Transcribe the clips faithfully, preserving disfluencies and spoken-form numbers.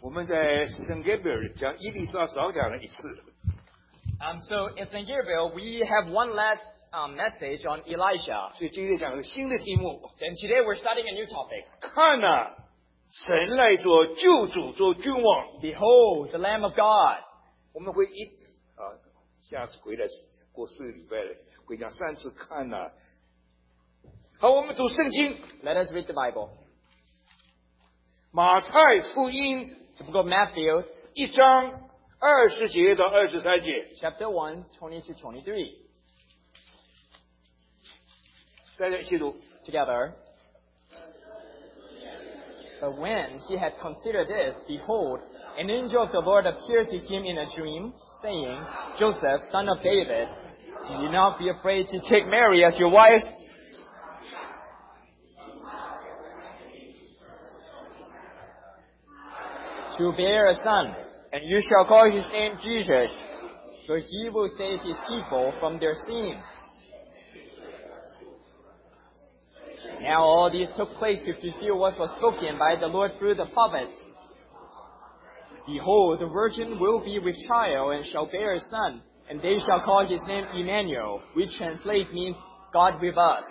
我们在圣盖贝尔讲伊丽莎少讲了一次。 Um, so in Saint Gabriel, we have one last um, message on Elisha. 所以今天讲个新的题目。 And today we're starting a new topic. 看啊，神来做救主，做君王。 Behold, the Lamb of God. 我们会一啊，下次回来过四个礼拜了，会讲三次看啊。好，我们读圣经。 Let us read the Bible. 马太福音 The book of Matthew, 一章二十节到二十三节。 chapter one, twenty to twenty-three. 大家一起读。 Together. But when he had considered this, behold, an angel of the Lord appeared to him in a dream, saying, Joseph, son of David, do not be afraid to take Mary as your wife, to bear a son, and you shall call his name Jesus, for he will save his people from their sins. Now all this took place to fulfill what was spoken by the Lord through the prophets. Behold, the virgin will be with child and shall bear a son, and they shall call his name Emmanuel, which translates means God with us.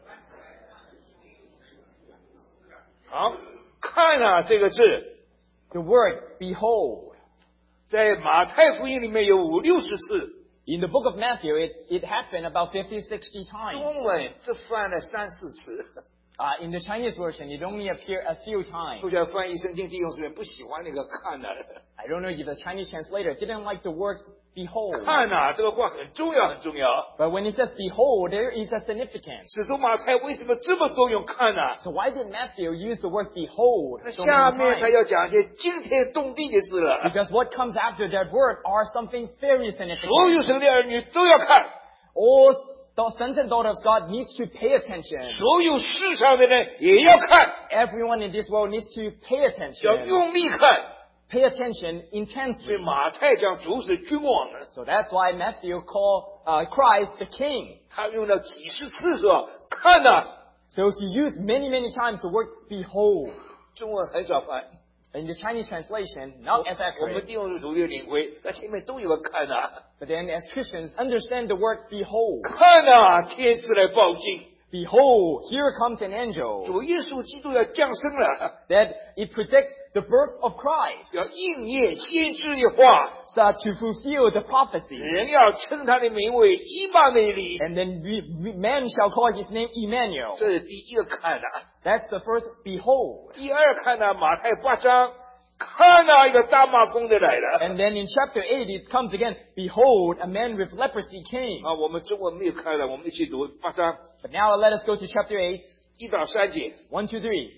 好，看啊这个字。 The word, behold, 在马太福音里面有五六十次。 In the book of Matthew, it, it happened about fifty, sixty times. 中文这翻了三四次。 Uh, in the Chinese version, it only appeared a few times. 不晓得翻译圣经弟兄姊妹不喜欢那个看啊。 I don't know if the Chinese translator didn't like the word behold. 看啊，这个话很重要，很重要。 But when it says behold, there is a significance. 使徒马太为什么这么多用看啊？ So why did Matthew use the word behold 那 so 下 many 面他 times? 要讲一些惊天动地的事了。 Because what comes after that word are something very 所有 significant. 神的儿女都要看， All the sons and daughters of God needs to pay attention. 所有世上的人也要看， Everyone in this world needs to pay 要 attention. 用力看。 Pay attention 所以 intensely. 马太讲主是君王的， So that's why Matthew called uh, Christ the King. 他用了几十次说看啊。 So he used many, many times the word behold. 中文很少翻。 In the Chinese translation, not as 我们 accurate. 弟兄主有领会，那前面都有个看啊。 But then as Christians, understand the word behold. 看啊，天使来报信， Behold, here comes an angel. 主耶稣基督要降生了， That it predicts the birth of Christ. 要应验先知的话， So to fulfill the prophecy. 人要称他的名为以马内利。 And then we, we, man shall call his name Emmanuel. 这是第一个看啊。 That's the first behold. 第二看呢，马太八章，看啊，一个大麻风的来了。 And then in chapter eight, it comes again, behold, a man with leprosy came. 啊，我们中文没有看了，我们一起读八章 But now let us go to chapter eight, 一到三节。 one, two, three.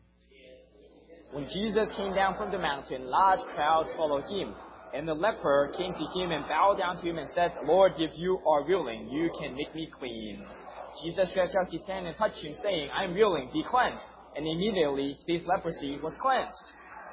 When Jesus came down from the mountain, large crowds followed him. And the leper came to him and bowed down to him and said, Lord, if you are willing, you can make me clean. Jesus stretched out his hand and touched him, saying, I am willing, be cleansed. And immediately his leprosy was cleansed.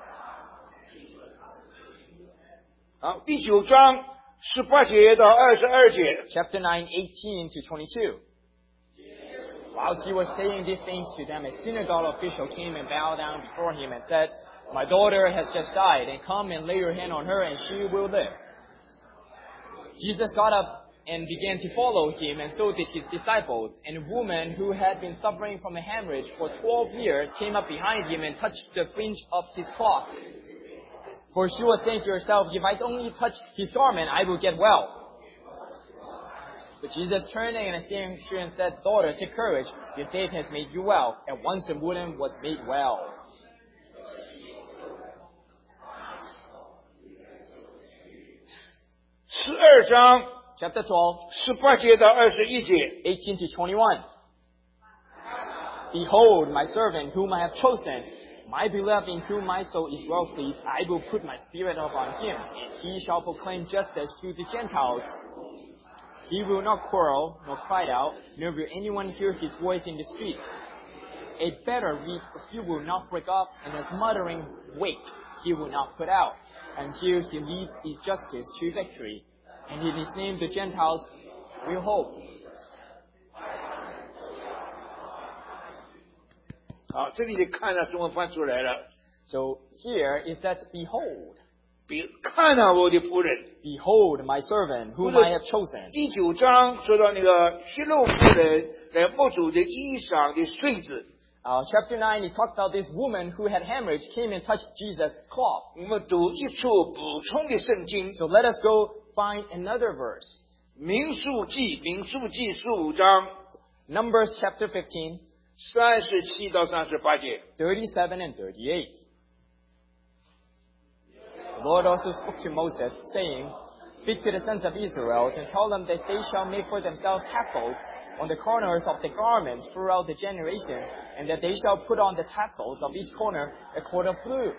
好，第九章十八节到二十二节。 Chapter nine, eighteen to twenty-two. While he was saying these things to them, a synagogue official came and bowed down before him and said, My daughter has just died, and come and lay your hand on her, and she will live. Jesus got up and began to follow him, and so did his disciples. And a woman who had been suffering from a hemorrhage for twelve years came up behind him and touched the fringe of his cloth. For she was saying to herself, If I only touch his garment, I will get well. But Jesus turned and seeing her and said, Daughter, take courage, your faith has made you well. At once the woman was made well. 十二章 Chapter twelve, 十八节到二十一节。 eighteen to twenty-one. Behold, my servant whom I have chosen, my beloved in whom my soul is well pleased. I will put my spirit upon him, and he shall proclaim justice to the Gentiles. He will not quarrel, nor cry out, nor will anyone hear his voice in the street. A better reed he will not break off, and a smothering weight he will not put out, until he leads his justice to victory. And in his name the Gentiles will hope. 好，这里的看呢，中文翻出来了。 So here it says, Behold, 比看啊，我的仆人。 behold my servant, whom I have chosen. 第九章说到那个血肉妇人来摸主的衣裳的穗子。 Uh, chapter nine, it talked about this woman who had hemorrhage came and touched Jesus' cloth. 我们读一处补充的圣经， So let us go find another verse. 民数记，民数记十五章 Numbers chapter fifteen, 三十七到三十八节。 thirty-seven and thirty-eight. The Lord also spoke to Moses, saying, Speak to the sons of Israel, and tell them that they shall make for themselves tassels on the corners of the garments throughout the generations, and that they shall put on the tassels of each corner a cord of blue.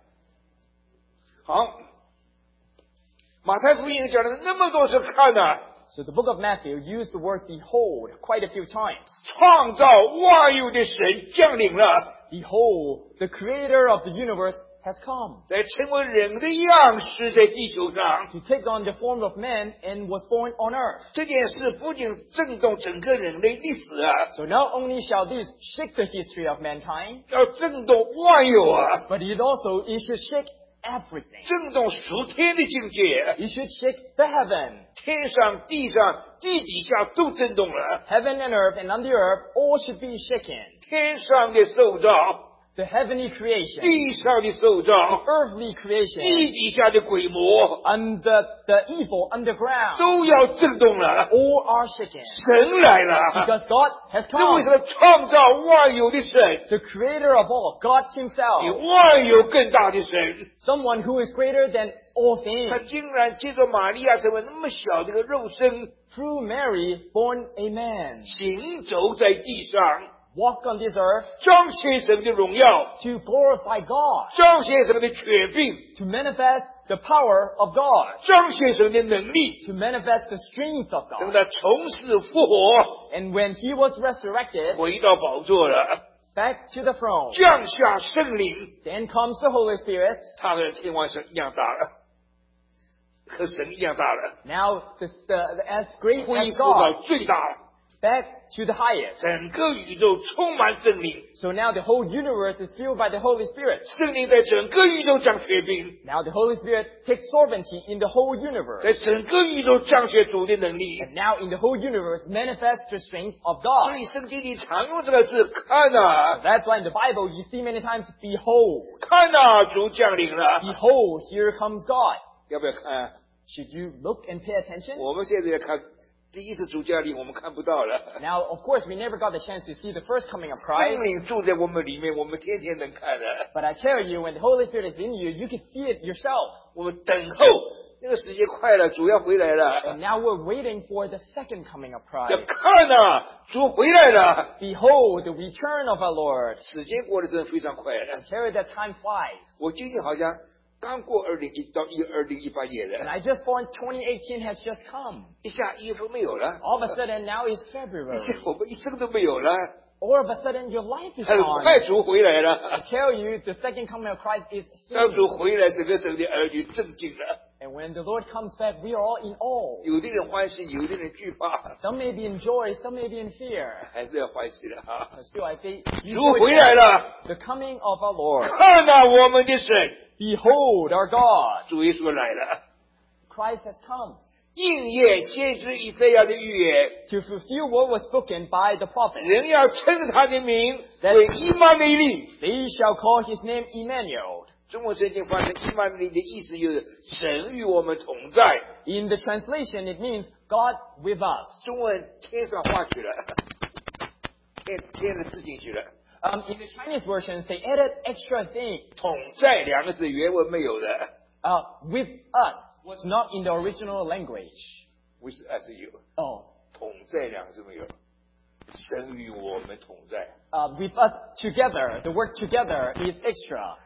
好，马太福音讲了那么多次看呢、啊， So the book of Matthew used the word behold quite a few times. 创造万有的神降临了， Behold, the creator of the universe has come 来成为人的样式在地球上。 to take on the form of man and was born on earth. 这件事不仅震动整个人类历史啊， So not only shall this shake the history of mankind, 要震动万有啊， but it also it should shake everything. 震动属天的境界， It should shake the heaven. 天上、地上、地底下都震动了。 Heaven and earth and on the earth all should be shaken. 天上的受造， The heavenly creation, 地上的受造， earthly 地 creation, 底下的鬼魔 and the, the evil underground, 都要震动了。 all are shaken. 神来了， Because God has 这位 come. 是创造万有的神， The creator of all, God 比 himself. 万有更大的神。 Someone who is greater than all 他 things. 竟然借着玛利亚成为那么小的一个肉身， Through Mary, born a man. 行走在地上， Walk on this earth 彰显神的荣耀， to glorify God. 彰显神的权柄， To manifest the power of God. 彰显神的能力。 To manifest the strength of 等 God. 他从死复活， And when he was resurrected, 回到宝座了， back to the throne, 降下圣灵， then comes the Holy Spirit. 他和天王神一样大了，和神一样大了， Now, the, the, as great 恢 as 复到 God, 最大了。 back to the highest. 整个宇宙充满圣灵， So now the whole universe is filled by the Holy Spirit. 圣灵在整个宇宙掌权柄， Now the Holy Spirit takes sovereignty in the whole universe. 在整个宇宙彰显主的能力。 And now in the whole universe manifests the strength of 所 God. 以圣经里常用这个字，看呐、 That's why in the Bible you see many times, behold, 看呐、主降临了， behold, here comes God. 要不要看？ Should you look and pay attention? 我们现在要看第一次主降临，我们看不到了。 Now, of course, we never got the chance to see the first coming of 圣 Christ. 灵住在我们里面，我们天天能看的。 But I tell you, when the Holy Spirit is in you, you can see it yourself. 我们等候那个时间快了，主要回来 And 了。 now we're waiting for the second coming of 要 Christ. 看呐、主回来了。 Behold, the return of our Lord. 时间过得真的非常快了。 And tell you that time flies. 我今天好像刚过二零一到一二零一八年 And 了， I just found twenty eighteen has just come. 一下一月份没有了， All of a sudden, now is 一 February. 下我们一生都没有了， All of a sudden, your life is 很 gone. 快主回来 I 了。 tell you, the second coming of Christ is 当 soon. 主回来，整个神的儿女震惊了。 And when the Lord comes back, we are all in awe. 有的人欢喜，有的人惧怕， Some may be in joy, some may be in fear. 还是要欢喜的哈。 But still, I say, 主回来 rejoice 了， at the coming of our Lord. 看呐、我们的神， Behold, our God. 主耶稣来了， Christ has come 应验先知以赛亚的预言， to fulfill what was spoken by the prophet. 人要称他的名为以马内利。 They shall call his name Emmanuel. 中文圣经翻成以马内利的意思就是神与我们同在。 In the translation, it means God with us. 中文添上话去了，添添了字进去了。 Um, in the Chinese versions, they added extra thing. 同在两个字原文没有的， Uh, with us was not in the original language. 不是还是有。 Oh. 同在两个字没有，神与我们同在。 Uh, with us together. The word together is extra.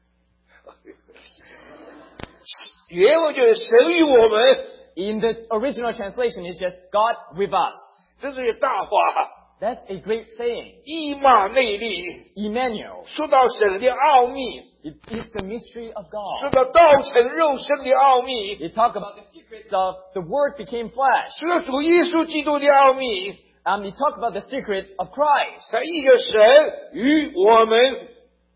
原文就是神与我们， In the original translation, it's just God with us. 这是大话。 That's a great saying. 以马内利 Emmanuel. 说到神的奥秘， It is the mystery of 说 God. 到道成肉身的奥秘， They talk about the secrets of the Word became flesh. 说到主耶稣基督的奥秘， Um, they talk about the secret of Christ. 他一个神与我们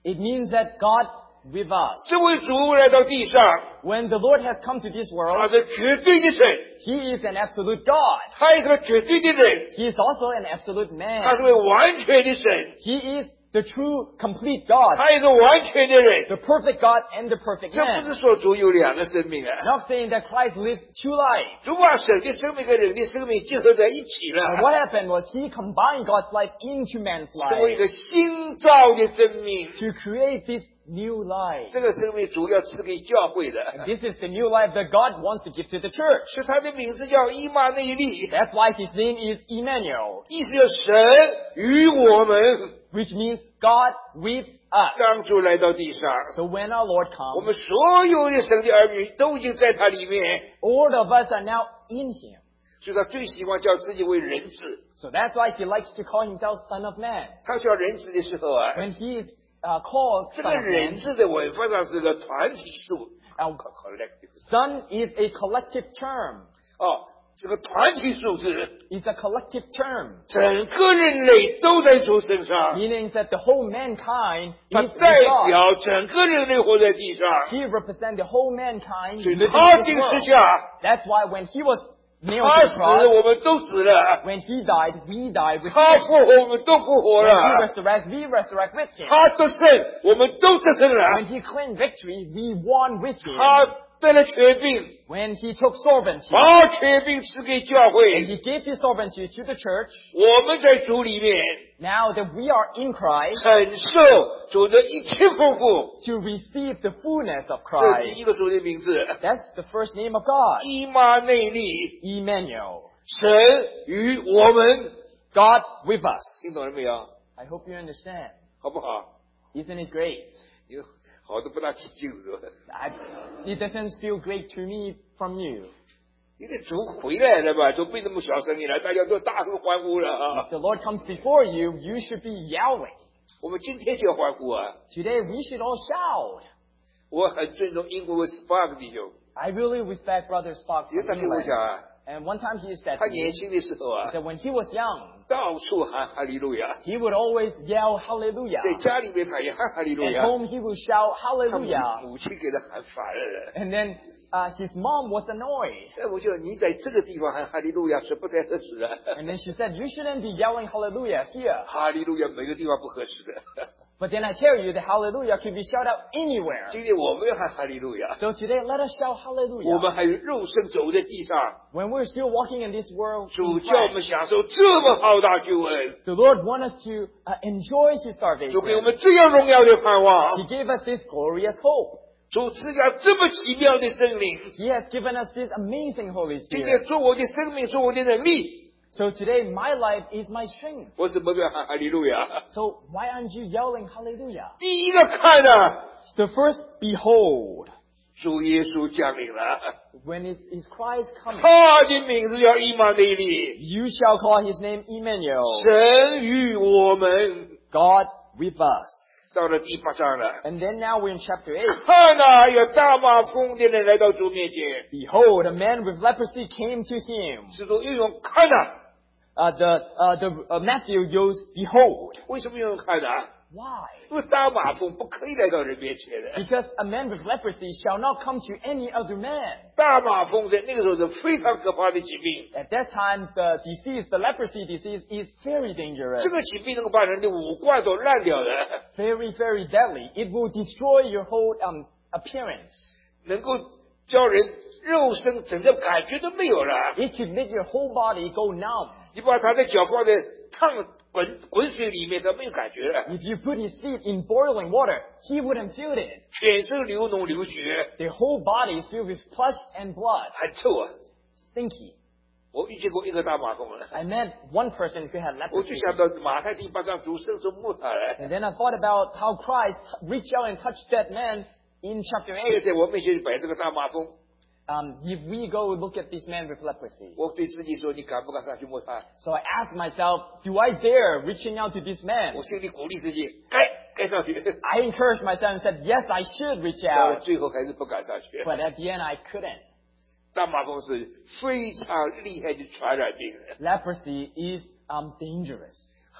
It means that God with us. 这位主来到地上， When the Lord has come to this 他 world, 是绝对的神， He is an absolute God. 他也是个绝对的人， He is also an absolute 他是 man. 位完全的神， He is the true, complete God, 他也是完全的人。 the perfect God and the perfect 这不 man. 是说主有两个生命啊， Not saying that Christ lives two lives. 主把神的生命跟人的生命结合在一起 And 了， what happened was He combined God's life into man's 成为一 life 个新造的生命。 to create this new life. 这个生命主要赐给教会的， And this is the new life that God wants to give to the church. 是他的名字叫以马内利， That's why His name is Emmanuel, 意思叫神与我们。 which means God with us. 当主来到地上， So when our Lord 我 comes, 们所有的神的儿女都已经在他里面， all of us are now in Him. 所以他最喜欢叫自己为人子。 So that's why He likes to call Himself Son of Man. 他叫人子的时候啊， When He is uh, called 这 Son 个 of 人 Man, 字的文法上是个团体数 uh, ，collective。 Son is a collective term. 哦，这个团体数字， It's a collective term, 整个人类都在主身上， meaning that the whole mankind 它 is with 代 God. 表整个人类活在地上， He represents the whole mankind 所以 living 他 in 定 this 十 world. 下， That's why when He was nailed 他 to 死 the cross, 我们都死了， when He died, we died with 他 Him. 复活我们都复活 When 了， He resurrects, we resurrect with Him. 他得胜我们都得胜 When 了， He claimed victory, we won with Him. 他得了权柄， When He took sovereignty, 把权柄赐给教 and 会， He gave His sovereignty to the church, 我们在主里面 now that we are in Christ, 承受主的一切丰富。 to receive the fullness of 这第 Christ. 一个主的名字， That's the first name of God, 以马内利， Emmanuel. 神与我们， God with us. 听懂了没有？ I hope you understand. 好不好？ Isn't it great? 你好的不大起劲是吧？ I, it doesn't feel great to me from you. 你的主回来了吧？就没那么小声音了，大家都大声欢呼了啊 If！the Lord comes before you, you should be yelling. 我们今天就要欢呼啊！ Today we should all shout. 我很尊重英国的 Spark 弟兄， I really respect Brother Spock 因为 from 他跟我 England. 讲啊， And one time he said 他 to 年 me 轻的时候啊， that when he was young, 到处喊哈利路亚， he would always yell hallelujah. 在家里面他也喊哈利路 At 亚， home he would shout 他母 hallelujah. 母亲给他喊烦了。 And then uh, his mom was annoyed. 哎，我就说你在这个地方喊哈利路亚是不太合适的， And then she said, you shouldn't be yelling hallelujah here. 哈利路亚每个地方不合适的。 But then I tell you that hallelujah can be shouted out anywhere. 今天我们要喊哈利路亚， So today let us shout 我 hallelujah. 们还有肉身走在地上， When we're still walking in this world, 主 in 叫我 flesh, 们享受这么浩大救恩， the Lord wants us to uh, enjoy His 主给我 salvation. 们这样荣耀的盼望 He，gave us this glorious hope. 主赐下这么奇妙的生命， He has given us this amazing Holy 今 Spirit. 天做我的生命，做我的能力， So today my life is my strength. 我怎么不要喊哈利路亚？ So why aren't you yelling hallelujah? 第一个看啊， The first, behold, 主耶稣降临了， when is, is Christ coming? 他的名字叫以马内利， You shall call His name Emmanuel, 神与我们。 God with us. 到了第八章了， And then now we're in chapter eight. 看啊，有大马疯的人来到主面前， Behold, a man with leprosy came to him. 使徒运用看啊， Uh, the uh, the uh, Matthew used behold. 为什么用看啊？ Why? 因为大马蜂不可以来到人面前的。 Because a man with leprosy shall not come to any other man. 大马蜂在那个时候是非常可怕的疾病， At that time, the disease, the leprosy disease, is very dangerous. 这个疾病能够把人的五官都烂掉的， Very, very deadly. It will destroy your whole um, appearance. 能够叫人肉身整个感觉都没有了。 It could make your whole body go numb. 你把他的脚放在烫滚滚水里面，他没有感觉了， If you put his feet in boiling water, he wouldn't feel it. 全身流脓流血， The whole body is filled with flesh and blood. 很臭啊！ Stinky. 我遇见过一个大马蜂了， I met one person who had 我就 leprosy. 想到马太第八章主伸手摸他来， And then I thought about how Christ reached out and touched that man in chapter 现 eight. 在我面前摆这个大马蜂， Um, if we go look at this man with leprosy. 我对自己说：“你敢不敢上去摸他 So I asked myself, do I dare reaching out to this？” man? 我心里鼓励自己，该该上去。 I encouraged myself and said, yes, I should reach 到了 out. 最后还是不敢上去。 But at the end, I couldn't. 大马蜂是非常厉害的传染病， Leprosy is um, dangerous.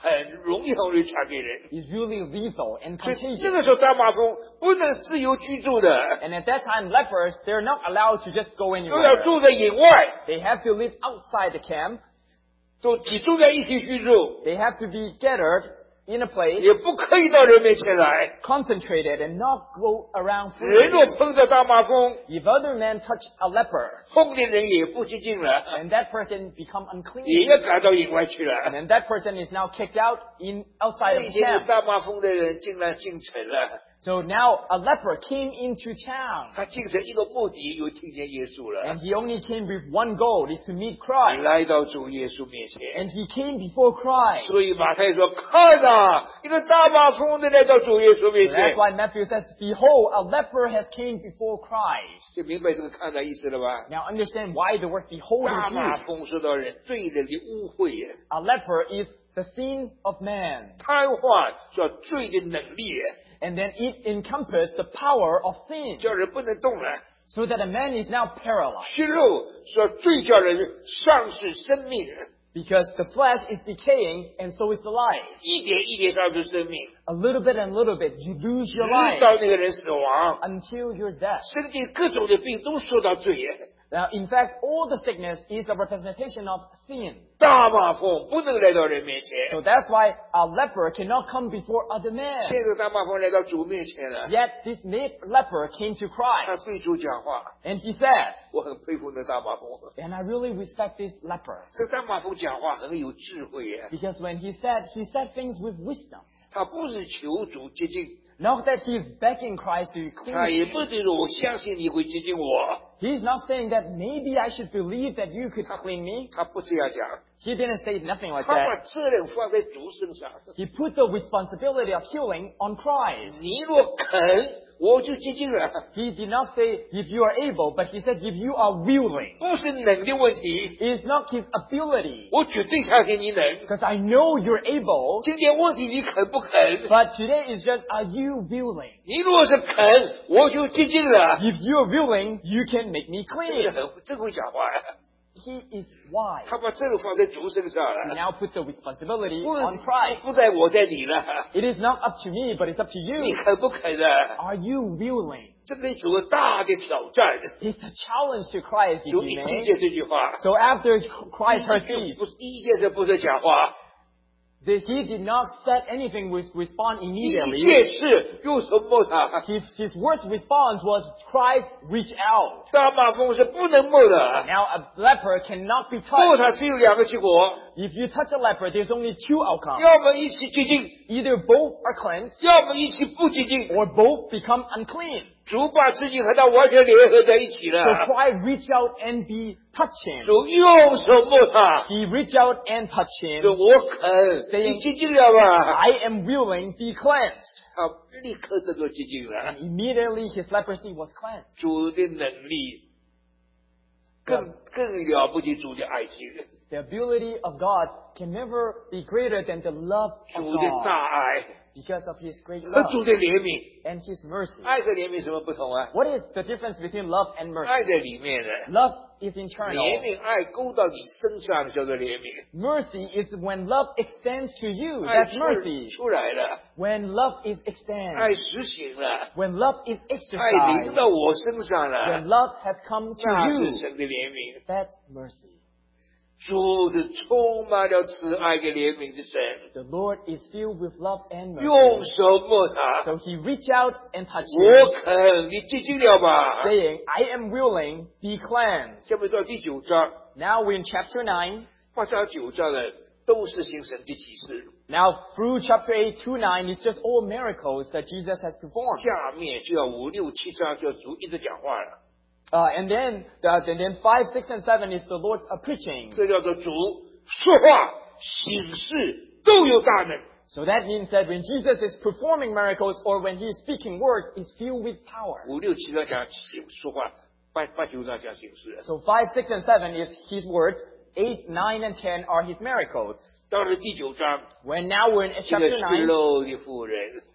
很容易很容易传给人。 is really lethal and 所以 contagious. 那个时候大麻风不能自由居住的， And at that time, lepers, they're not allowed to just go 都要 anywhere. 住在野外， They have to live outside the camp. 都集中在一起居住， They have to be gathered in a place, 也不可以到人面前来。 concentrated, and not go around 人 freely. 若碰到大麻风， If other men touch a leper, 碰的人也不洁净了， then that person become 也 unclean. 要赶到野外去 And 了。 then that person is now kicked out in outside 那 of 些 the 有 camp. 大麻风的人竟然进城了， So now a leper came into town. 他进城一个目的，有听见耶稣了， And he only came with one goal, is to meet Christ. 来到主耶稣面前。 And he came before Christ. 所以马太说：“看啊，一个大麻风的来到主耶稣面 So 前。 that's why Matthew says, Behold, a leper has came before Christ. 就明白这个看的意思了吧？ Now understand why the word behold 大 is 麻 used. 风说到人罪人的污秽耶， A leper is the sin of man. 瘫痪说罪的能力耶， And then it encompasses the power of sin. 叫人不能动了。 So that a man is now paralyzed. 虚肉说罪叫人丧失生命， Because the flesh is decaying and so is the life. 一点一点丧失生命， A little bit and little bit, you lose your 直 life 到那个人死亡， until you're dead. 身体各种的病都说到罪耶。 Now, in fact, all the sickness is a representation of sin. 大麻风不能来到人面前， So that's why a leper cannot come before other 现 men. 在大麻风来到主面前了， Yet this le- leper came to 他 Christ 对主讲话， and he said, 我很佩服那大麻风。 and I really respect this leper 这大麻风讲话很有智慧耶， because when he said, he said things with wisdom. 他不是求主接近， Not that he is begging Christ to 他 clean 也 him. 不是说我相信你会接近我， He's not saying that maybe I should believe that you could clean me. 他不这样讲， He didn't say nothing like 他把 that. 责任放在主身上。 He put the responsibility of healing on Christ. 你若肯，我就接近了， He did not say if you are able, but he said if you are willing. 不是能的问题， It is not his ability. 我绝对相信你能。 Because I know you're able, 今天问题你肯不肯？ but today is just are you willing? 你若是肯，我就接近了。 If you are willing, you can make me 这个 clean. 很真会讲话呀， He is wise. 他把责任放在主身上 He 了， now put the responsibility 不 on Christ. 不在我在你了， It is not up to me, but it's up to 你 you. 肯不肯呢？ Are you willing? 这对主大的挑战。 It's a challenge to Christ, if 主 you 一听 may. 见这句话， So after Christ 第 heard 一句 these, 不是第一件事，不是讲话， that he did not set anything with respond 第一 immediately. 件事用手摸他。 His, his worst response was Christ reach out. 大麻风是不能摸的， Now a leper cannot be 摸 touched. 他只有两个结果， If you touch a leper, there's only two outcomes. 要么一起接近， Either both are cleansed 要么一起不接近。 or both become unclean. 主把自己和他完全联合在一起 So 了。 Christ reach out and be touch him. 主用手摸他， He reach out and touch 说 him. 我肯， Saying- 你接近了吧？ I am willing, be cleansed. 他立刻得到接近了。 And immediately his leprosy was cleansed. 主的能力更更了不起，主的爱情， The ability of God can never be greater than the love of 主的 God 大爱 because of his great 和 love 主的怜悯。 and his mercy. 爱和怜悯什么不同啊？ What is the difference between love and 爱 mercy? 在里面的， Love is 怜 internal. 悯爱勾到你身上叫做怜悯， Mercy is when love extends to you. 爱 That's 出 mercy. 出来了， When love is extended. 爱实行了， When love is 爱临 exercised. 到我身上 When 了， love has come to 那是 you. 神的怜悯。 That's mercy. 主是充满了慈爱跟怜悯的神， The Lord is filled with love and 用 mercy. 手摸他， So he reached out and touched 我 him, 肯，你接近了吧？ saying, I am willing, be cleansed. 下面到第九章， Now we're in chapter nine. 八章九章的都是行神的启示， Now through chapter eight to nine, it's just all miracles that Jesus has performed. 下面就要五六七章就主一直讲话了， Uh, and then, uh, and then five, six, and seven is the Lord's uh, preaching. 这叫做主说话行事都有大能。 So that means that when Jesus is performing miracles or when he is speaking words, he's filled with power. 五六七章讲行说话，八八九章讲行事。 So five, six, and seven is his words. Eight, nine, and ten are his miracles. 到了第九章， When now we're in 这个 chapter 虚 nine, 肉的妇人，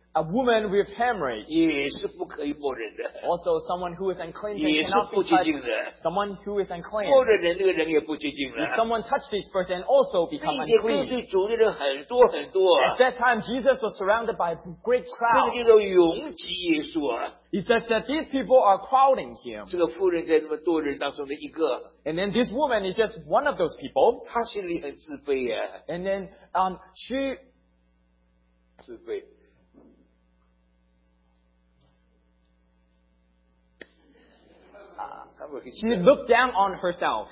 a woman with hemorrhage, 也是不可以摸人的， also someone who is unclean 也 and 是 cannot 不 be 洁 touched. 净的。 Someone who is unclean. 摸了人，这个人也不洁净 If 了。 someone touched this person, also become 那些跟 unclean. 随主的人很多很多啊 At，that time, Jesus was surrounded by a great 这个 crowd. 叫做拥挤耶稣啊。 He says that these people are crowding him. 这个妇人在那么多人当中的一个， And then this woman is just one of those people. 她心里很自卑啊， And then um, she 自卑。他会跟你 she 讲 looked down on herself.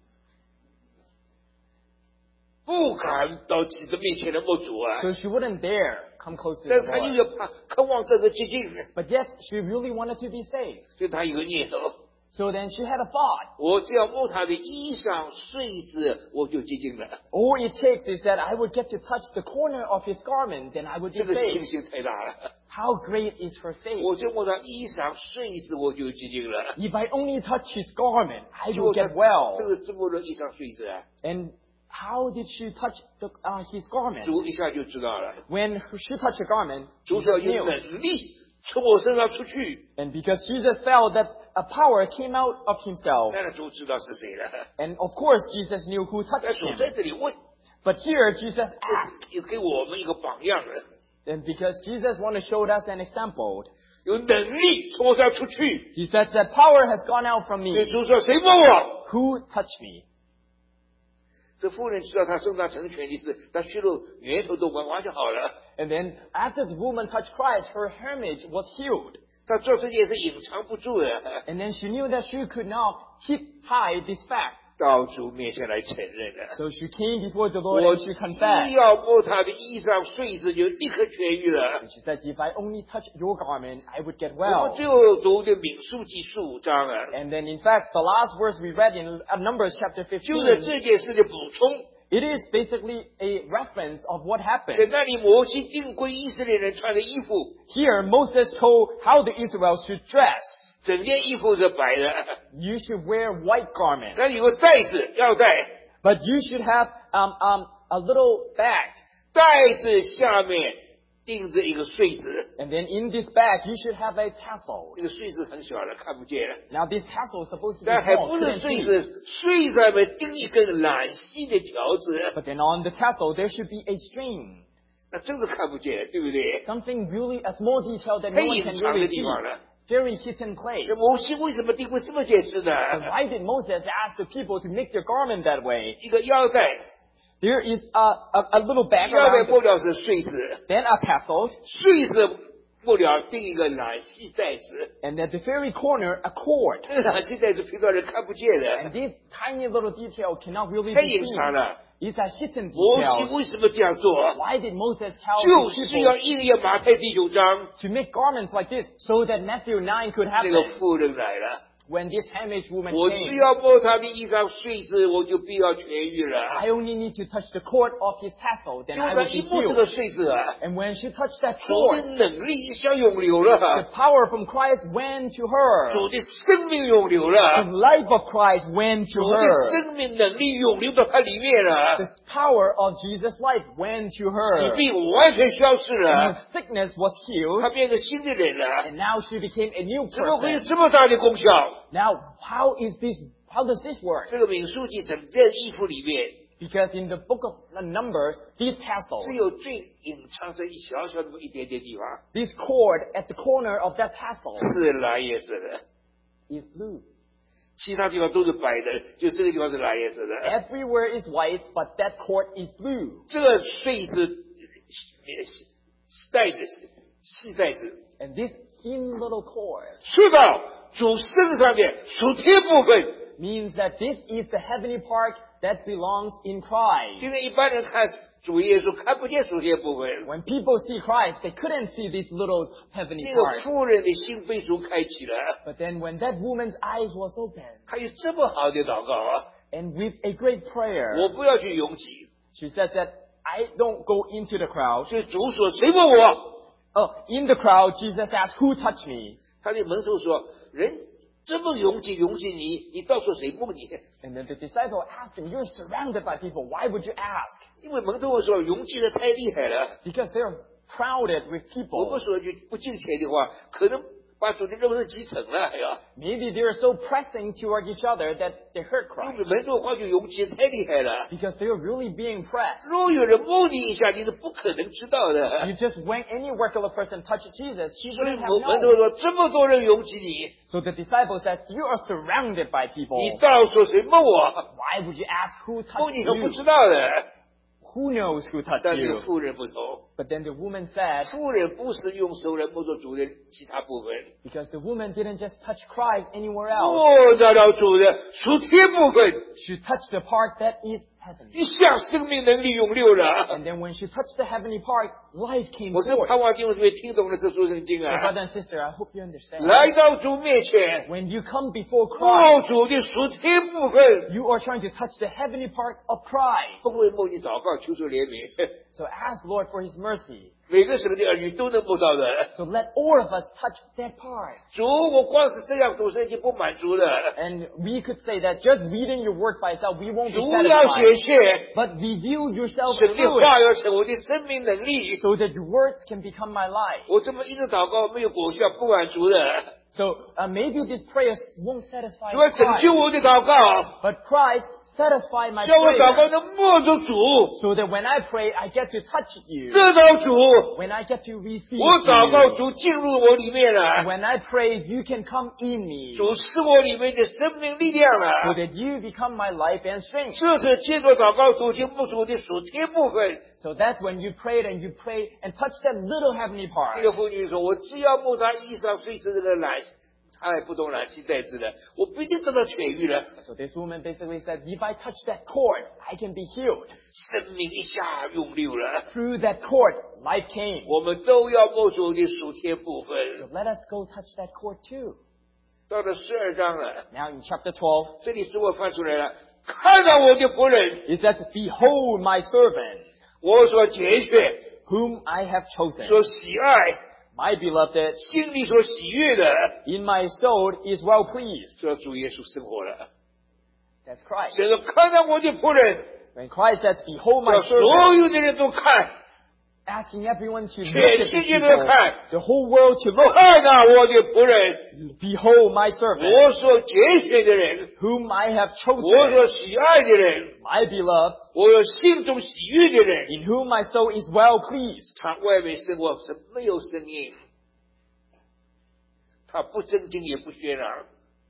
不敢到自己的面前来摸主啊， So she wouldn't dare come close to 但 the 是他又 Lord. 要怕渴望这个洁净， But yet, she really wanted to be saved. 所以他有个念头： So then she had a thought. 我只要摸他的衣裳睡子，我就洁净了。 All it takes is that I would get to touch the corner of his garment, then I would 这 be 个信 saved. 心太大了， How great is her faith? 我就摸他衣裳睡子，我就洁净了。 If I only touch his garment, I 就 will 他 get well. 这个这么多衣裳睡子啊， And how did she touch the, uh, his garment? 主一下就知道了。 When she touched the garment, 主说 Jesus 有 knew. 能力从我身上出去， And because Jesus felt that a power came out of himself. 当然主知道是谁了。 And of course, Jesus knew who 但 touched 主 him. 在这里问， But here, Jesus asked. 也给我们一个榜样了。 And because Jesus wanted to show us an example, 有能力从我身上出去， he said that power has gone out from 所以 me. 主说谁摸我？ Who touched me? 这妇人知道她身上成全的事，她血肉源头都完完就好了。 And then after the woman touched Christ, her hemorrhage was healed. 她做这件事隐藏不住的， And then she knew that she could not keep hide this fact. 到主面前来承认了。 So she came before the Lord 我 and she 只 confessed. 要摸她的衣裳睡子，就立刻痊愈了。 And she said, if I only touch your garment, I would get 我 well. 们最后读的民数记十五章啊， And then in fact, the last verse we read in uh, Numbers chapter 就 fifteen, 是这件事的补充。 it is basically a reference of what 在 happened. 那里，摩西定规以色列人穿的衣服， Here, Moses told how the Israelites should dress. 整件衣服是白的， You should wear white garments, 那有个带子腰带， but you should have um, um, a little bag. 带子下面钉着一个穗子， And then in this bag, you should have a tassel. 这个穗子很小的，看不见。 Now, this tassel is supposed to be 但还 small, 不是 couldn't 穗 see. 子，穗上面钉一根蓝细的条子， But then on the tassel, there should be a string. 那真是看不见，对不对？ Something really, a small detail that 太 no one 隐 can 藏 really 的地 see. 方了。 Very hidden place. 那摩西为什么定规这么解释呢？ But why did Moses ask the people to make their garment that way? 一个腰带， There is a, a, a little bag 腰带 around 末 it, 了是穗子， then a tassel, 穗子末了钉一个蓝细带子， and at the very corner, a cord. 这个蓝细带子平常人看不见 And 的， this tiny little detail cannot really 太 be 隐藏 seen. 了。 It's a hidden 摩西 detail. 为什么这样做？ Why did Moses tell 就 the 是 people 要应验马太第九章， to make garments like this so that Matthew nine could 那个 happen 妇人来了。 when this hemorrhage woman 我只 came? 要摸他的衣裳穗子，我就必要痊愈了。 I only need to touch the cord of his tassel, 就 then I 他 will 一 be 摸这个 healed. 穗子啊， And when she touched that 主 cord, 的能力一下涌流 the 了， power from Christ went to her. 主的生命涌流 The 了， life of Christ went to 主的 her. 生命能力涌流到他里面 The 了， power of Jesus' life went to 疾 her. 病完全消失 And 了， her sickness was healed, 他变成新的人了。 and now she became a new 怎么会有 person. 这么大的功效？ Now, how is this? How does this work? 这个民数记整件衣服里面， Because in the book of the Numbers, these 只 tassels, 有最隐藏着一小小的一点点地方 this cord at the corner of that tassel 是蓝颜色的， is blue. 其他地方都是白的，就这个地方是蓝颜色的。 Everywhere is white, but that cord is blue. 这个穗子带子细带子， And this thin little cord 说到主身上面属天部分， means that this is the heavenly part that belongs in Christ. 现在一般人看主耶稣看不见属天部分。 When people see Christ, they couldn't see this little heavenly 那个 part. 妇人的心被主开启了， But then when that woman's eyes was opened, 她有这么好的祷告啊！ and with a great prayer, 我不要去拥挤， she said that I don't go into the crowd. 所以主说谁问我？ Oh, in the crowd, Jesus asked, who touched me? 他对门徒说：人这么拥挤拥挤你，你到时候谁问你？ And then the disciple asked him, you're surrounded by people. Why would you ask? 因为门徒会说拥挤的太厉害了， Because they're crowded with 我们 people. 说句不敬虔的话，可能把主的肉身挤成了，哎呀， Maybe they're so pressing toward each other that they hurt 因 Christ 为门徒话就拥挤太厉害了。 because they're really being pressed. 若有人摸你一下，你是不可能知道的。 You just when any regular person touched Jesus, he 所以 wouldn't have 门徒 known. 说：“这么多人拥挤你， So the disciples said, you are surrounded by 你 people. 倒说谁摸我？ Why would you ask who 摸 touched 你都不 you? 知道的。 Who knows who ” touched 但是 you? 妇人不同， But then the woman said, 妇人不是用手来摸着主的其他部分， because the woman didn't just touch Christ anywhere else. 摸着了主的属天部分， She touched the part that is heavenly. 一下生命能力涌流了。 And then when she touched the heavenly part, life came 我是 forth. 盼望弟兄姊妹听懂了这书圣经 So 啊！ brother and sister, I hope you understand. 来到主面前， When you come before 摸 Christ, 主的属天部分， you are trying to touch the heavenly part of Christ. 不会摸你祷告，求主怜悯。 So ask Lord for His mercy. 每个神的儿女都能摸到的。 So let all of us touch that part. 主，我光是这样读圣经不满足的， And we could say that just reading your word by itself, we won't be 主要显 satisfied. 现 But reveal yourself 神的 through 话 it 要成我的生命能力。 so that your words can become my life. 我这么一直祷告没有果效，不满足的。 So uh, maybe these prayers won't satisfy 主要拯 Christ. 救我的祷告， But Christ satisfy my 叫我祷告 prayer 能摸着主， so that when I pray, I get to touch you. 得到主。 When I get to receive 我祷告 you. 主进入我里面了， When I pray, you can come in me 主是我里面的生命力量 so 了。 that you become my life and strength. 这是借着祷告主进不主的属天部分。 So that's when you prayed and you pray and touch that little heavenly 这 part. 个妇女说：“我只要摸他衣裳，随时这个染，她也不懂染气带子的，我必定得到痊愈了。 So this woman basically said, if I touch that cord, I can be healed. 生命一下涌流了。 Through that cord, life came. 我们都要摸主的属天部 So 分。 let us go touch that cord too. 到了十二章了， Now in chapter twelve, 这里主我翻出来了，看到我的仆人， it says, behold my servant, 我所拣选， whom I have chosen, 所喜爱， my beloved, 心里所喜悦的， in my soul is well pleased. 说主耶稣生活了。 That's Christ. 神说看到我的仆人， When Christ says, behold my 叫所 servant, 有的人都看， asking everyone to look 全 at 世 the 界都 people, 看， the whole world to look, 看到我的仆人， behold my servant, 我所拣选的人， whom I have 我 chosen, 所喜爱的人， my beloved, 我有心中喜悦的人。 in whom my soul is well pleased. 他外面生活是没有声音，他不震惊也不喧嚷。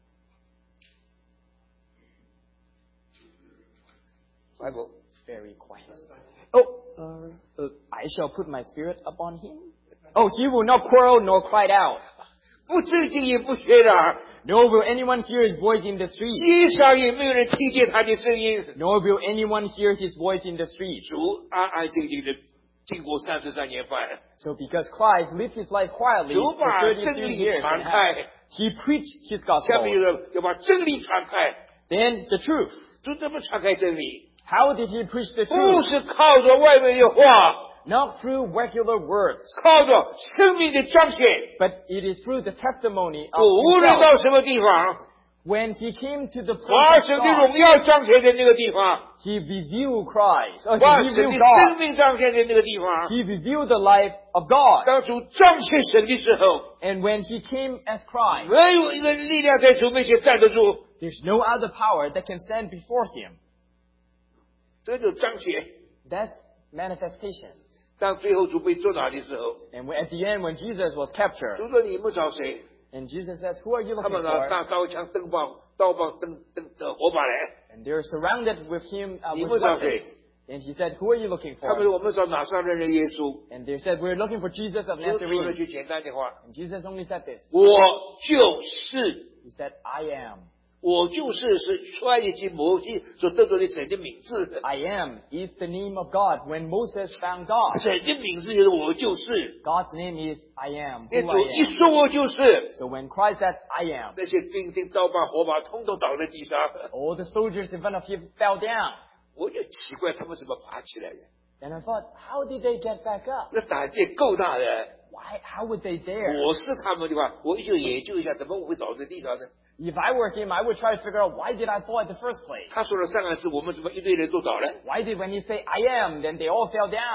外国 Very quiet. Oh, uh, uh, I shall put my spirit upon him. Oh, he will not quarrel nor cry out, 不震惊也不喧嚷， nor will anyone hear his voice in the street, 街上也没有人听见他的声音。 nor will anyone hear his voice in the street. 主安安静静的经过三十三年半， So because Christ lived his life quietly 主 for 把 thirty-three 真理 years, 传 and 开。 he preached his 下面 gospel. 有人要把真理传开， Then the truth. 主怎么传开真理？ How did he preach the 不 truth? 是靠着外面的话， Not through regular words, 靠着生命的彰显。 but it is through the testimony 我 of 无论 himself. 到什么地方， When he came to the 把 place 神 of 的 God, 荣耀彰显在那个地方， he revealed Christ, or 把 he 神 revealed 的生 God. 命彰显在那个地方。 He revealed the life of God. 当主彰显神的时候， And when he came as Christ, 没有一个力量在主面前站得住， there's no other power that can stand before him. 这就彰显。 That's manifestation. 当最后主被捉拿的时候， And when- at the end, when Jesus was captured, 主说你们找谁？ and Jesus says, who are you 他 looking 们拿 for? 大刀枪、灯棒、刀棒、灯灯的火把来。 And they're surrounded with him uh, 你 with 们找谁？ weapons. And he said, who are you looking 他们 for? 说我们找拿撒勒人耶稣。 And they said, we're looking for Jesus of 就说了 Nazareth. 句简单的话： And Jesus only said this. 我就是， He said, I am. 我就是是出埃及摩西所得着的神的名字。 I am is the name of God. When Moses found God, 神的名字就是我就是。 God's name is I am, 那 who 主 I 一 am. 说我就是， So when Christ said, I am, 那些兵丁、刀把、火把，通通倒在地上。 all the soldiers in front of him fell down. 我就奇怪他们怎么爬起来的， And I thought, how did they get back up? 那胆子也够大的。 Why? How would they dare? 我是他们的话，我就研究一下，怎么我会倒在地上呢？ If I were him, I would try to figure out why did I fall in the first place? 他说了三个字，我们怎么一堆人都倒了？ Why did when he say I am, then they all fell down?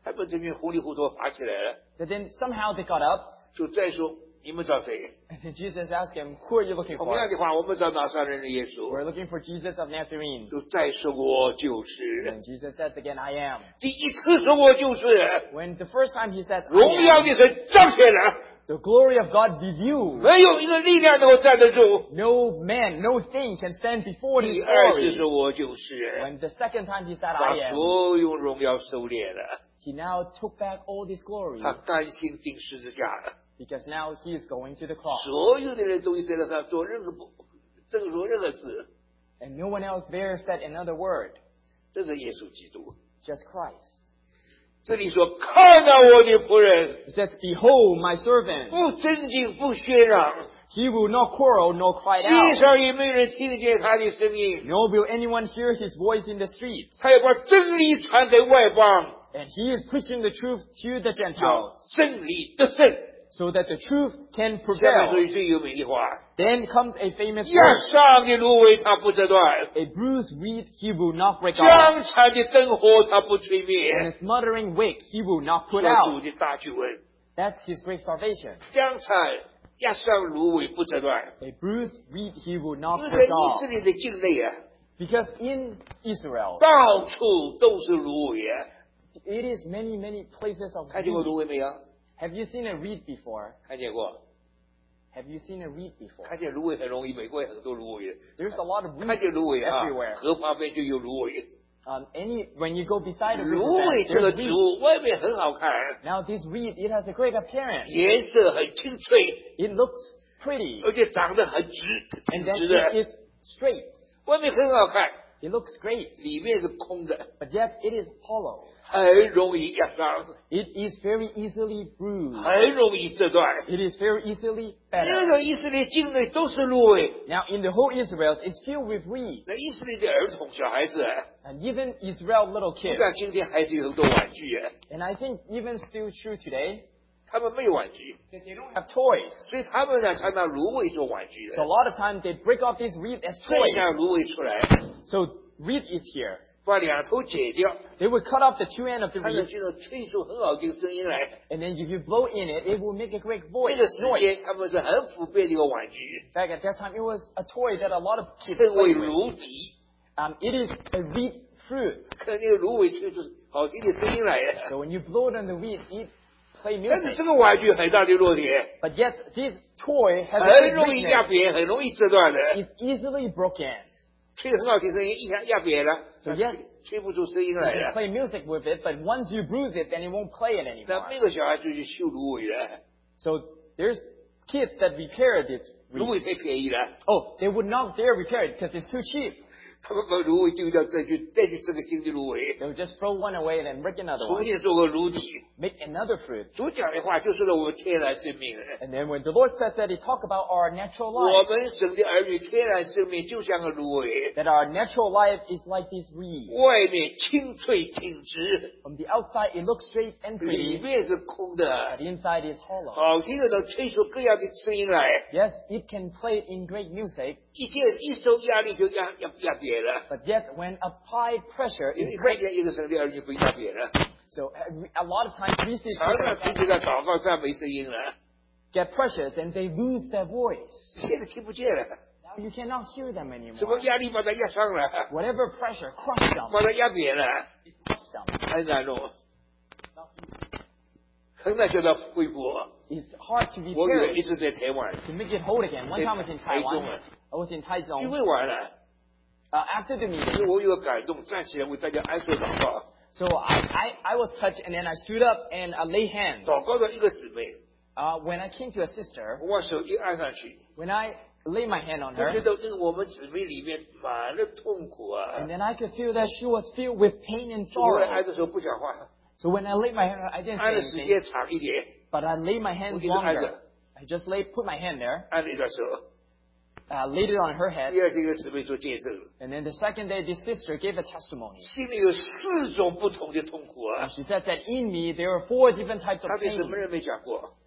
他们这边糊里糊涂爬起来了， But then somehow they got up, 就再说你们找谁？ and then Jesus asked him, "Who are you looking 同 for?" 样的话，我们找拿撒勒人的耶稣， We're looking for Jesus of Nazarene. 就再说我就 And 是。 then Jesus said again, "I am." 第一次说我就是， When the first time he said, 荣 "I 耀 am," 的神彰显了， the glory of God revealed. 没有一个力量能够站得住。 No man, no thing can stand before 第 his 二次 glory. 说我就是， When the second time he said, 把 "I am," 所有荣耀收敛了， he now took back all this glory 他甘心钉十字架了。 because now he is going to the cross. 所有的人都在那上做任何不，这个做任何事， And no one else there said another word, 这是耶稣基督。 just Christ. 这里说看到我的仆人， He says, "Behold my servant. 不争竞，不喧嚷， He will not quarrel nor cry 街 out, 上也没人听见他的声音。 nor will anyone hear his voice in the streets." 他要把真理传给外邦， And he is preaching the truth to the 叫 Gentiles 真理得胜。 so that the truth can 下面说 prevail. 一句有名的话： Then comes a famous 压 word, 上的芦苇他不折断， "A bruised reed he will not break off, 将残的灯火他不吹 and 灭。 a smothering wick he will not 说 put 主 out." 的大救恩， That's his great salvation. 将残压上芦苇不折断。 A bruised reed he will not 因为在 break 以色 off. 列的境内啊， Because in Israel, 到处都是芦苇啊。 it is many, many places of 看见过 reed. 芦苇没有？ Have you seen a reed before? 看见过。 Have you seen a reed before? 看见芦苇很容易，美国也很多芦苇。 There's a lot of 看见 reeds 芦苇啊 everywhere.， 河旁边就有芦苇。 Um, any when you go beside a 芦苇 riverbed, 这个 there's 植 reeds. 物外面很好看， Now this reed, it has a great appearance. 颜色很清脆， It looks pretty, 而且长得很直， and 挺 then 直的， it is straight. 外面很好看， It looks great, 里面是空的， but yet it is hollow. 很容易压伤， It is very easily bruised. 很容易折断。 It is very easily 那 battered. 个以色列境内都是芦苇， Now in the whole Israel, it's filled with reeds. 那以色列的儿童小孩子啊， And even Israel little 不 kids. 像今天孩子有很多玩具啊， And I think even still true today, 他们没有玩具， that they don't have toys. 所以他们呢常拿芦苇做玩具 So 的 a。lot of times they break off this reed as 这下 toys. 芦苇出来， So reed is here. 把两头解掉， They would cut off the two end of the 他们 reed, 就能吹出很好听的声音来。 and then if you blow in it, it will make a great 那 voice 个时 noise. 间他们是很普遍的一个玩具， In fact, at that time, it was a toy that a lot of kids 称为 played with. 芦笛， Um, it is a reed fruit. 看那个芦苇吹出好听的声音来呀。 So when you blow it on the reed, it play 但是 music. 这个玩具很大的弱点， But yet, this toy has a 很 great 容易压 weakness. 扁，很容易折断的。 It's easily broken. 吹很好听声音，一下压扁了， So 那 yes, 吹吹不出声音 you 来 can 了。 play music with it, but once you bruise it, then it won't play it 那 anymore. 那个小孩就去修芦苇了， So there's kids that repair this 芦 reed. 苇太便宜了， Oh, they would not dare repair it because it's too cheap. 他们把芦苇丢掉，再去再去这个新的芦苇， They would just throw one away and then break another 重 one, 新做个芦笛。 make another fruit. 主讲的话就说到我们天然生命了。 And then when the Lord says that, He talk about our natural 我 life, 们生的儿女天然生命就像个芦苇， that our natural life is like this reed. 外面清脆挺直， From the outside, it looks straight and 里 pretty, 面是空的 but。inside is hollow. 好听的能吹出各样的声音来， Yes, it can play in great music, 一件一受压力就压压压扁了。 but yet when applied pressure, 你 it 看 breaks. 见一个生的儿女被压扁了， So uh, a lot of times we see 常常 people 听见在祷告上没声音了， get pressured and they lose their voice. 现在听不见了， Now you cannot hear them 什么 anymore. 压力把他压伤了， Whatever pressure crushed them, 把他压扁了， it crushed them. 很难弄，很难叫他恢复。 It's hard to 我有 repair 一 it, 次在台湾， to make it whole again. One time I was in Taiwan. I was in 聚 Taichung. 会完了， Uh, after the 因 meeting, 为我有个感动，站起来为大家安说祷告， so I, I, I was touched and then I stood up and I lay hands. 祷告到一个姊妹， Uh, when I came to a sister, 我把手一按上去， when I lay my hand on 我觉 her, 得那个我们姊妹里面满了痛苦啊 and。then I could feel that she was filled with pain and 我来 sorrow. 按的时候不讲话， So when I laid my hand on her, I didn't 按的 say 时 anything, 间长一点， but I laid my hands 我一直按 longer. 着， I just laid, put my hand there, 按了一段时候， uh, laid it on her head, 第二天跟姊妹说见证， and then the second day, this sister gave a testimony. 心里有四种不同的痛苦啊 And，she said that in me, there are four different types of 她对什么 pain. 人没讲过？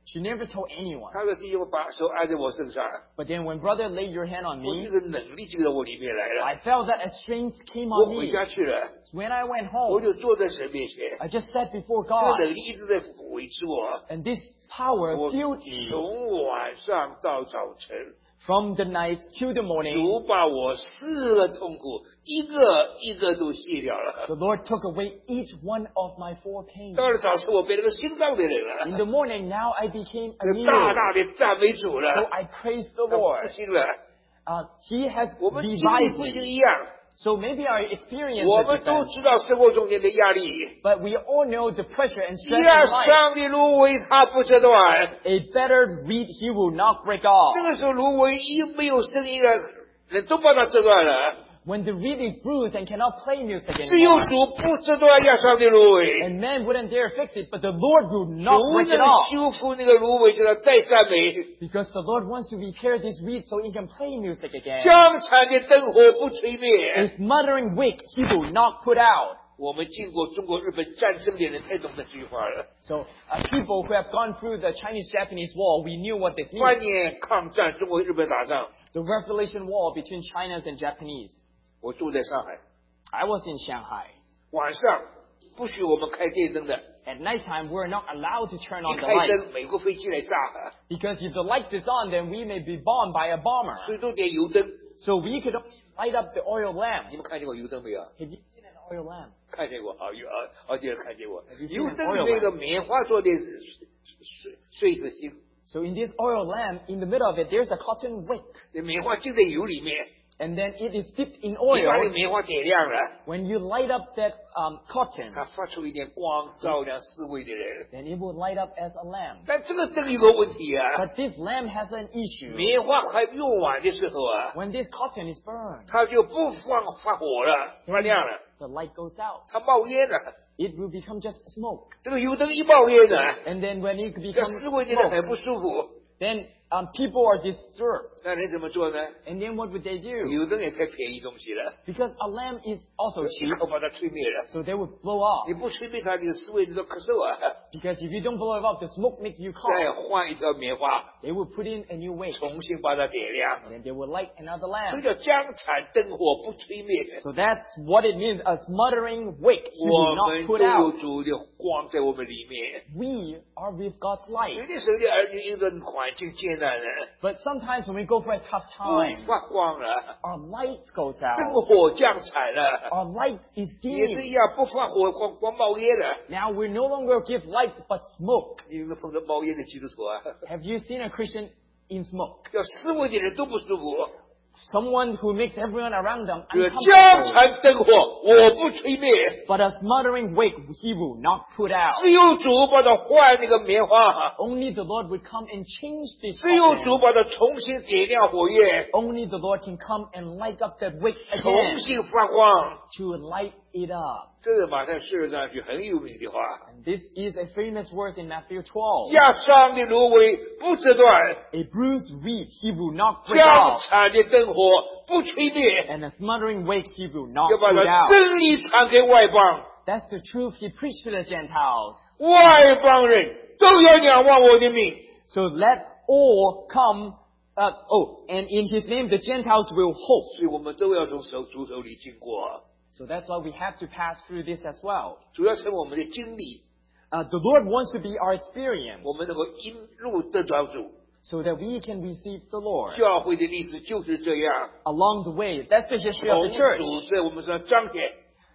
She never told anyone. 他说弟兄把手按在我身上， But then when brother laid your hand on 我 me, 这个能力就到我里面来了。 I felt that a strength came 我 on 回 me. 家去了， When I went 我 home, 就坐在神面前， I just sat before 这 God, 个能力一直在维持我。 and this power 我 filled me 从晚上到早晨， from the night to the morning. 主把我四个痛苦一个一个都卸掉了。 The Lord took away each one of my four pains. 到了早晨，我变成个心脏的人 In 了， the morning, now I became a 大 new. 大的赞美主 So 了， I praise the 他复 Lord. 兴了。 Uh, he has 我们经历 revived 不一定 me. 一样， So maybe our experience 我 is 们都 different, 知道生活中间的压力。 but we all know the pressure and 一 stress 样 in life. 上的芦苇它不折断， A better reed he will not break off. 这个时候芦苇一没有声音了，人都把它折断了。 When the reed is bruised and cannot play music 只有 anymore, 主不折断压伤的芦苇， and man wouldn't dare fix it, but the Lord will 主 not break it 能 off. 修复那个芦苇，叫他再赞美。 Because the Lord wants to repair this reed so it can play music again. 江残的灯火不吹灭。 A smothering wick he will not put out. 我们经过中国日本战争的人太懂这句话了。 So uh, people who have gone through the Chinese-Japanese war, we knew what this 八 means. 年抗战，中国日本打仗， The Revelation War between China's and Japanese. 我住在上海， I was in Shanghai. 晚上不许我们开电灯的， At nighttime, we're not allowed to turn 一 on the 开 light. 灯，美国飞机来炸， Because if the light is on, then we may be bombed by a bomber. 所以都点油灯。 So we could only light up the oil 你 lamp. 们看见过油灯没有？ Have you seen an oil lamp? 看见过啊，有啊，而且看见过。 you seen 油 an 灯 oil 里面有个棉花做的穗穗子芯， So in this oil lamp, in the middle of it, there's a cotton wick. 那棉花浸在油里面， And then it is dipped in 你把那 oil. 个棉花点亮了， When you light up that um, cotton, 它发出一点光，照亮四围的人。 then it will light up as a lamp. 但这个灯有个问题啊， But this lamp has an issue. 棉花还用完的时候啊， When this cotton is burned, 它就不放发火了，发亮了， the light goes out. 它冒烟了。 It will become just smoke. 这个油灯一冒烟呢， And then when it 这 becomes 四围的人很 smoke, 不舒服。 then um, people are disturbed. 那人怎么做呢？ And then what would they do? 油灯也太便宜东西了， Because a lamp is also 一 cheap, 口把它吹灭了。 so they would blow off. 你不吹灭它，你的思维你都咳嗽啊。 Because if you don't blow it off, the smoke makes you 再 cough. 换一条棉花， They would put in a new wick, 重新把它点亮。 and then they would light another 这 lamp. 叫江产灯火不吹灭。 So that's what it means, a smothering wick he 我 will not 们 put 都有 out. 主的光在我们里面。 We are with God's 有 light. 的时候的儿女因着环境艰难了， But sometimes when we go for a tough 不 time, 发光了， our light goes 灯 out. 火降产了， Our light is 也是 dim. 一样，不发火光光冒烟了。 Now we no longer give light but smoke. 你有没有碰到冒烟的基督徒啊？ Have you seen a Christian in smoke? 叫思维的人都不舒服。 Someone who makes everyone around them 这个江 uncomfortable. 产灯火，我不吹灭， But a smothering wick he will not put out. 只有主把它换那个棉花， Only the Lord would come and change this 只有主 cotton. 把它重新点亮火焰， Only the Lord can come and light up that wick 重 again 新发光。 to light it up. 这是马太十二章句很有名的话。 And this is a famous verse in Matthew twelve. 压伤的芦苇不折断， A bruised reed he will not break 江 off, 产的灯火不吹灭， and a smothering wick he will not 要把 put 它 out. 真理传给外邦， That's the truth he preached to the Gentiles. 外邦人都要仰望我的名。 So let all come, uh, oh, and in his name the Gentiles will hope. 所以我们都要从手主手里经过， So that's why we have to pass through this as well. 主要成为我们的经历， Uh, the Lord wants to be our experience 我们能够引入得着主。 so that we can receive the Lord 教会的历史就是这样， along the way. That's the history of 从 the church. 主在我们身上彰显。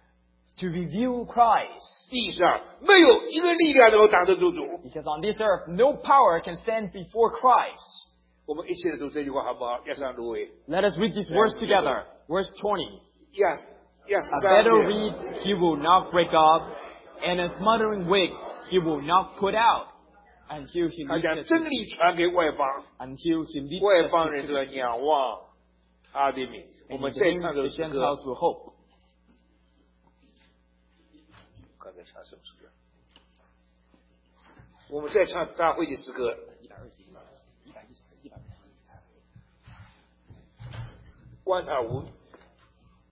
To reveal Christ. 地上没有一个力量能够挡得住主。 Because on this earth, no power can stand before Christ. 我们一起来读这句话好不好？压伤芦苇， Let us read this verse together. Verse twenty. 压压 A 伤 better 的 reed he will not break up, and a smothering wick he will not put out, until he 他将 reaches 真理传给外邦， until he leads 外 us 邦 to 人都要仰望他的名。我 and 们 in 再 the name 唱 of 首 the 诗歌， Gentiles will hope. 刚才唱什么诗歌？我们再唱大会的诗歌。观塔无